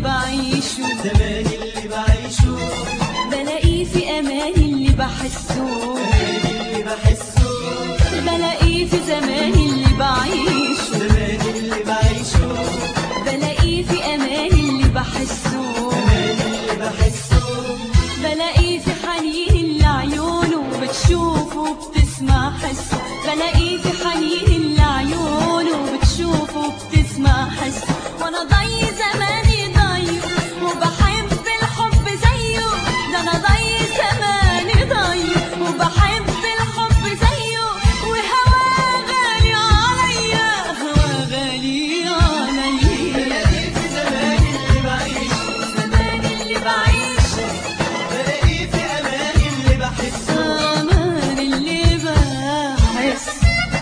بعيشه، زمان اللي بعيشه، بلاقيه في أمان اللي بحسه، أمان اللي بحسه، بلاقيه في زمان اللي بعيشه، زمان اللي بعيشه، بلاقيه في أمان اللي بحسه، أمان اللي بحسه، بلاقيه في حنين اللي عيونه بتشوفه وبتسمع حسه، بلاقيه في حنين اللي عيونه بتشوفه وبتسمع حسه، وانا ضي زماني ضيه وبحب الحب زيه، ده انا ضي زماني ضيه وبحب الحب زيه، وهواه غالي عليا، هواه غالي عليا، بلاقيه في زمان اللي بعيشه، زمان اللي بعيشه، بلاقيه في أمان اللي بحسه. أمان اللي بحس.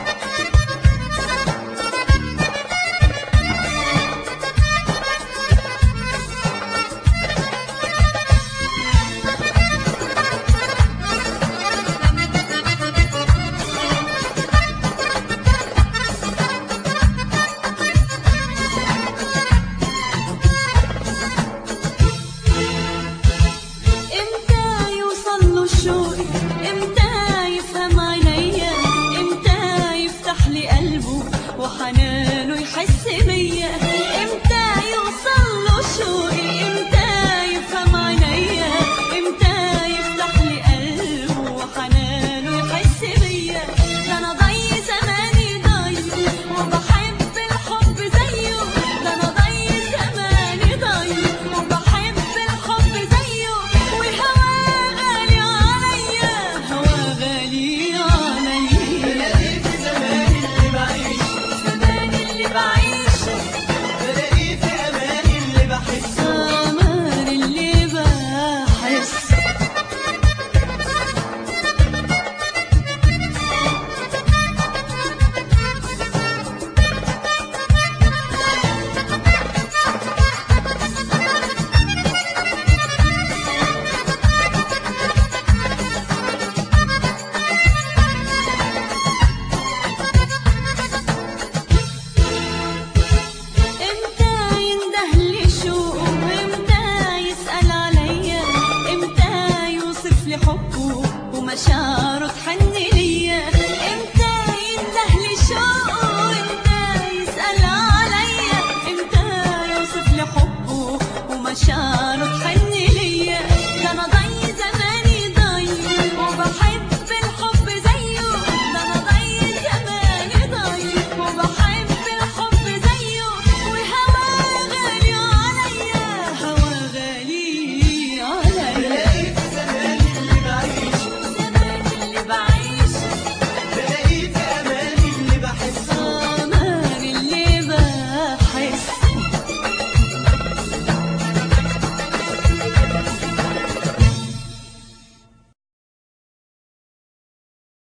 امتى يوصل له شوقي، امتى يفهم عينيا، امتى يفتح لي قلبه وحنانه يحس بيا، امتى يوصل له شوقي، امتى يفهم عينيا، امتى يفتح لي قلبه وحنانه يحس بيا، ده انا ضي زماني ضي وبحب الحب زيه، ده انا ضي زماني ضي وبحب الحب زيه، وهواه غالي عليا، هواه غالي عليا، بلاقيه في زمان اللي بعيشه، زمان اللي بعيشه، بلاقيه في أمان اللي بحسه. أمان اللي بحس. امتى يندهلي شوقه، امتى يسأل عليا، امتى يوصف لي حبه ومشاعره تحن ليا، امتى يندهلي شوقه، امتى يسأل عليا، امتى يوصف لي حبه ومشاعره تحن